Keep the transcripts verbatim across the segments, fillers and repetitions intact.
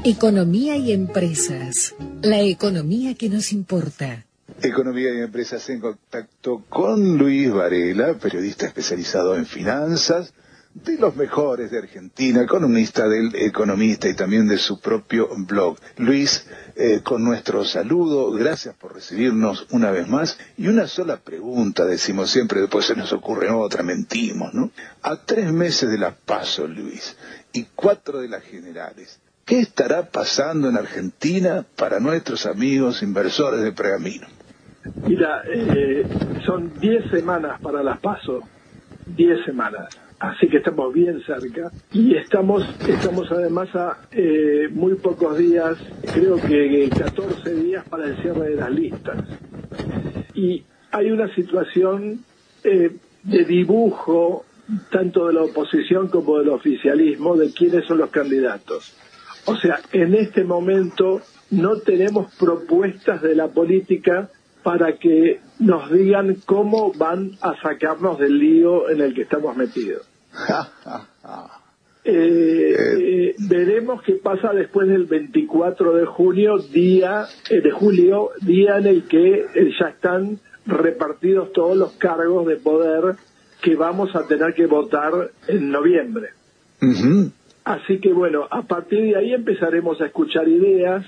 Economía y empresas. La economía que nos importa. Economía y empresas en contacto con Luis Varela, periodista especializado en finanzas, de los mejores de Argentina, columnista del Economista y también de su propio blog. Luis, eh, con nuestro saludo, gracias por recibirnos una vez más. Y una sola pregunta, decimos siempre, después se nos ocurre otra, mentimos, ¿no? A tres meses de las PASO, Luis, y cuatro de las generales, ¿qué estará pasando en Argentina para nuestros amigos inversores de Pergamino? Mira, eh, son diez semanas para las PASO, diez semanas. Así que estamos bien cerca y estamos estamos además a eh, muy pocos días, creo que catorce días para el cierre de las listas. Y hay una situación eh, de dibujo tanto de la oposición como del oficialismo de quiénes son los candidatos. O sea, en este momento no tenemos propuestas de la política para que nos digan cómo van a sacarnos del lío en el que estamos metidos. eh, eh, veremos qué pasa después del veinticuatro de junio, día eh, de julio, día en el que eh, ya están repartidos todos los cargos de poder que vamos a tener que votar en noviembre. Uh-huh. Así que bueno, a partir de ahí empezaremos a escuchar ideas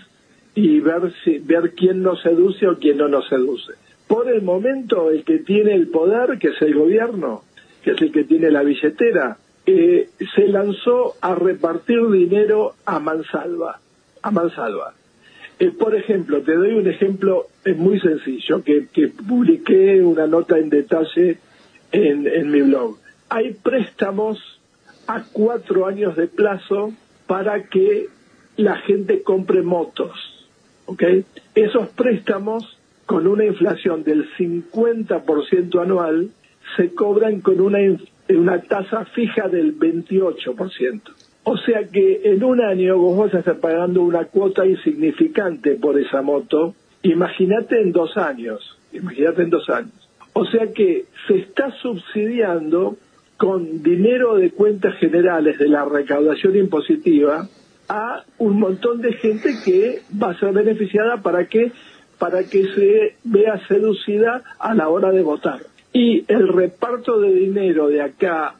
y ver si, ver quién nos seduce o quién no nos seduce. Por el momento, el que tiene el poder, que es el gobierno, que es el que tiene la billetera, eh, se lanzó a repartir dinero a mansalva, a mansalva. Eh, por ejemplo, te doy un ejemplo eh, muy sencillo, que, que publiqué una nota en detalle en, en mi blog. Hay préstamos a cuatro años de plazo para que la gente compre motos, ¿ok? Esos préstamos, con una inflación del cincuenta por ciento anual, se cobran con una, una tasa fija del veintiocho por ciento. O sea que en un año vos vas a estar pagando una cuota insignificante por esa moto. Imagínate en dos años, imagínate en dos años. O sea que se está subsidiando con dinero de cuentas generales de la recaudación impositiva a un montón de gente que va a ser beneficiada para que para que se vea seducida a la hora de votar. Y el reparto de dinero de acá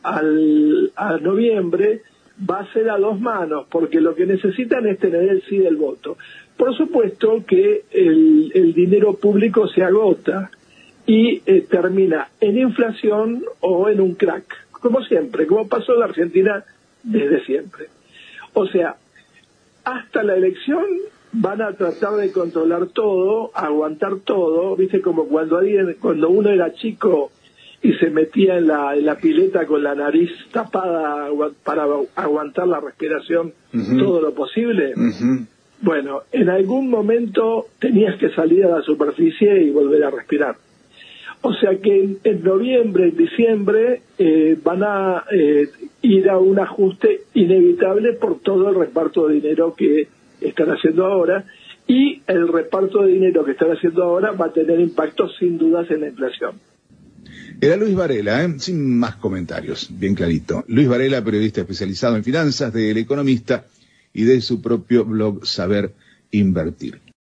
al a noviembre va a ser a dos manos, porque lo que necesitan es tener el sí del voto. Por supuesto que el, el dinero público se agota y eh, termina en inflación o en un crack, como siempre, como pasó en la Argentina desde siempre. O sea, hasta la elección van a tratar de controlar todo, aguantar todo, viste, como cuando alguien, cuando uno era chico y se metía en la, en la pileta con la nariz tapada para aguantar la respiración uh-huh. todo lo posible. Uh-huh. Bueno, en algún momento tenías que salir a la superficie y volver a respirar. O sea que en, en noviembre, en diciembre, eh, van a eh, ir a un ajuste inevitable por todo el reparto de dinero que están haciendo ahora, y el reparto de dinero que están haciendo ahora va a tener impacto sin dudas en la inflación. Era Luis Varela, ¿eh? Sin más comentarios, bien clarito. Luis Varela, periodista especializado en finanzas, del Economista y de su propio blog Saber Invertir.